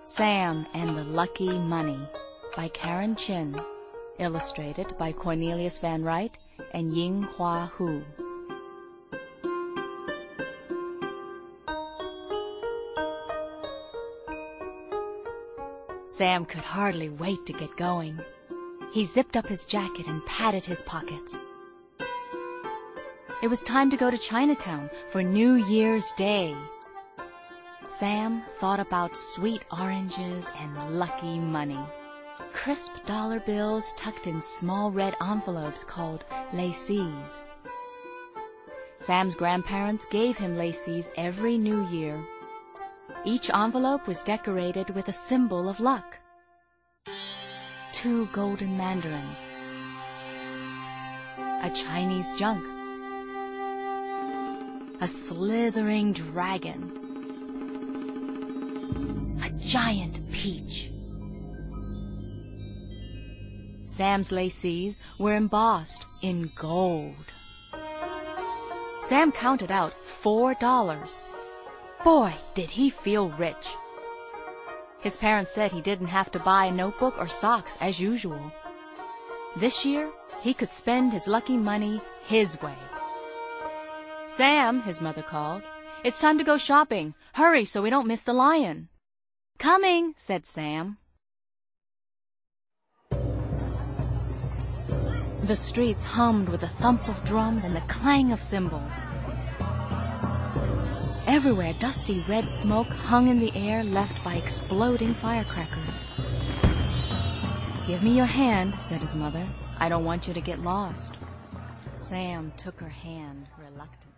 Sam and the Lucky Money by Karen Chin, illustrated by Cornelius Van Wright and Ying Hua Hu. Sam could hardly wait to get going. He zipped up his jacket and patted his pockets. It was time to go to Chinatown for New Year's Day. Sam thought about sweet oranges and lucky money. Crisp dollar bills tucked in small red envelopes called lacis. Sam's grandparents gave him lacis every New Year. Each envelope was decorated with a symbol of luck. 2 golden mandarins, a Chinese junk, a slithering dragon, a giant peach. Sam's lacis were embossed in gold. Sam counted out $4. Boy, did he feel rich. His parents said he didn't have to buy a notebook or socks as usual. This year, he could spend his lucky money his way. "Sam," his mother called, "it's time to go shopping. Hurry so we don't miss the lion." "Coming," said Sam. The streets hummed with the thump of drums and the clang of cymbals. Everywhere, dusty red smoke hung in the air left by exploding firecrackers. "Give me your hand," said his mother. "I don't want you to get lost." Sam took her hand reluctantly.